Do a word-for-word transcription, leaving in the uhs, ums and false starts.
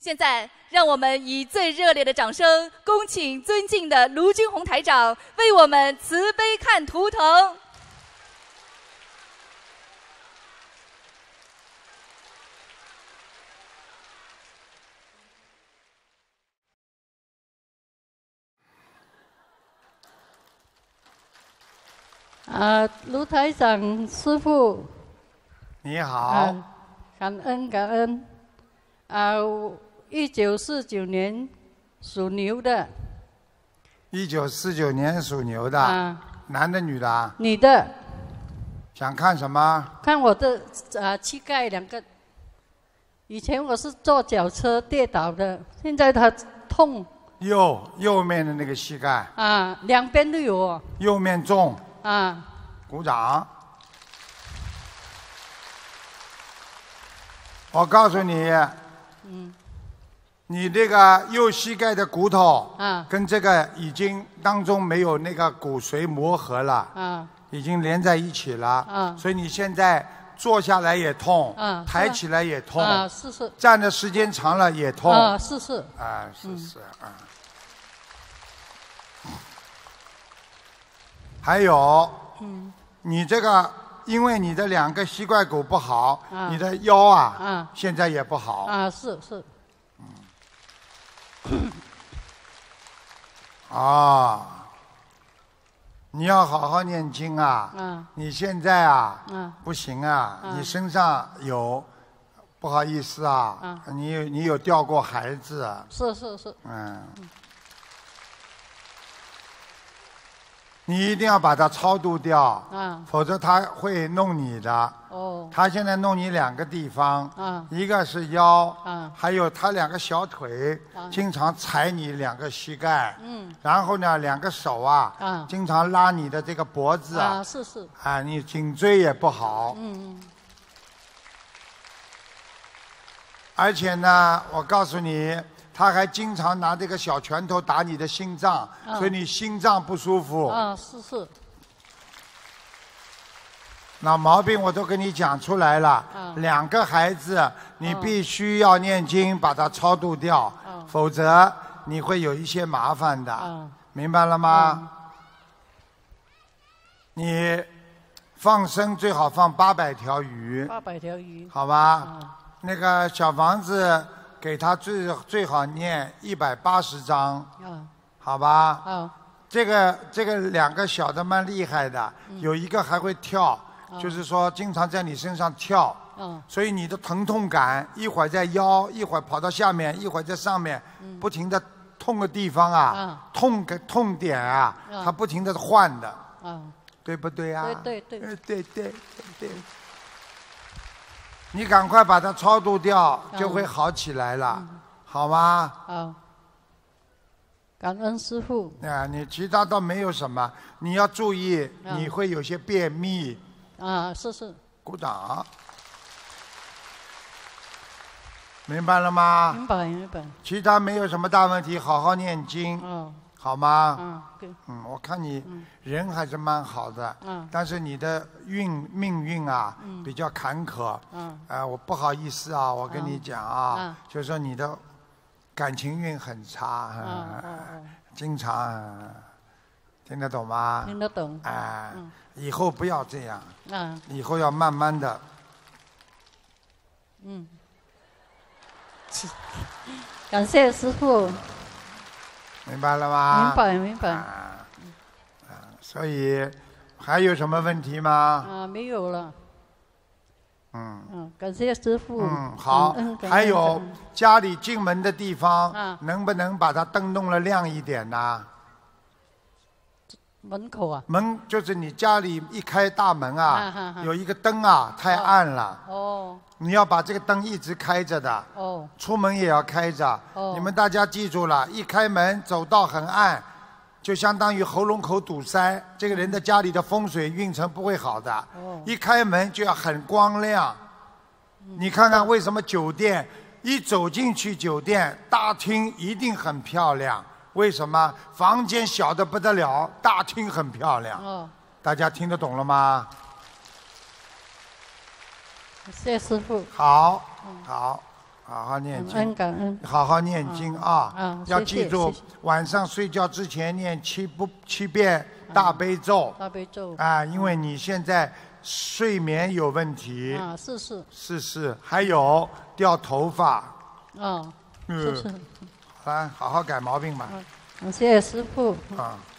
现在，让我们以最热烈的掌声，恭请尊敬的卢军红台长为我们慈悲看图腾。 啊，卢台长师父， 你好， 啊、感恩感恩。啊，一九四九年属牛的。 一九四九年属牛的， 啊， 男的女的啊？ 女的。 想看什么？ 看我的啊膝盖两个。以前我是坐脚车跌倒的，现在它痛。 右右面的那个膝盖。 啊，两边都有哦。 右面重。 啊。 鼓掌。我告诉你。 嗯。 你这个右膝盖的骨头。 啊。 跟这个已经当中没有那个骨髓磨合了。 啊。 已经连在一起了。 啊。 所以你现在坐下来也痛。 啊。 抬起来也痛。 啊，是是。 站的时间长了也痛。 啊，是是。 啊，是是啊。还有， 嗯， 你这个，因为你的两个膝盖骨不好， 啊、 你的腰啊， 啊现在也不好。 啊，是是。 嗯。啊，你要好好念经啊！ 啊你现在啊， 啊不行啊， 啊你身上有，不好意思啊， 啊你有你有掉过孩子啊。 是是是。 嗯。嗯，你一定要把它超度掉， 啊， 否则他会弄你的。 哦。 他现在弄你两个地方， 啊， 一个是腰， 啊， 还有他两个小腿， 啊， 经常踩你两个膝盖， 嗯， 然后呢，两个手啊， 啊， 经常拉你的这个脖子啊， 啊，是是， 啊，你颈椎也不好， 嗯嗯， 而且呢，我告诉你。他还经常拿这个小拳头打你的心脏， 啊、 所以你心脏不舒服。 啊，是是。 那毛病我都跟你讲出来了。 啊、 两个孩子，你必须要念经把它超度掉， 啊、 否则你会有一些麻烦的。 啊、 明白了吗？ 啊、 你放生最好放八百条鱼。 八百条鱼。 好吧。啊、那个小房子。给他最最好念一百八十章， 啊， 好吧？ 啊， 这个这个两个小的蛮厉害的， 嗯、 有一个还会跳， 啊、 就是说经常在你身上跳， 啊、 所以你的疼痛感一会儿在腰，一会儿跑到下面，一会儿在上面， 嗯、 不停的痛的地方啊， 啊痛个痛点啊， 啊它不停的换的， 啊， 对不对啊？ 对对对， 对对对对。你赶快把它超度掉，就会好起来了， 嗯、 好吗？ 好，感恩师父。 啊，你其他倒没有什么，你要注意， 啊、 你会有些便秘。 啊，是是。 鼓掌。明白了吗？ 明白明白。 其他没有什么大问题，好好念经。 哦。 好吗？ 嗯，对。 嗯，我看你人还是蛮好的， 嗯， 但是你的运命运啊， 嗯， 比较坎坷， 嗯， 呃，我不好意思啊，我跟你讲啊， 嗯， 就是说你的感情运很差， 嗯嗯， 经常，听得懂吗？ 听得懂。 哎，以后不要这样， 嗯， 以后要慢慢的， 嗯，感谢师父。 明白了吗？ 明白明白。 啊，啊，所以还有什么问题吗？ 啊，没有了。 嗯。 嗯，感谢师父。 嗯，好。 嗯、 还有家里进门的地方， 啊、 能不能把它灯弄得亮一点呢？ 门口啊？ 门就是你家里一开大门啊， 啊哈哈有一个灯啊，太暗了。 哦。 你要把这个灯一直开着的。 哦。 出门也要开着。 哦。 你们大家记住了，一开门走道很暗，就相当于喉咙口堵塞，这个人的家里的风水运程不会好的。 哦。 一开门就要很光亮。 嗯、 你看看为什么酒店一走进去，酒店大厅一定很漂亮？为什么？房间小的不得了，大厅很漂亮。 哦。 大家听得懂了吗？ 谢谢师父。 好，好， 好好念感恩经， 感恩。 好好念经啊！ 啊要谢谢记住谢谢， 晚上睡觉之前念七不七遍大悲咒大悲咒。 啊，因为你现在睡眠有问题， 啊，是是。 是是，还有掉头发， 哦， 嗯是是。 好了，好好改毛病吧。 感谢师傅。 啊。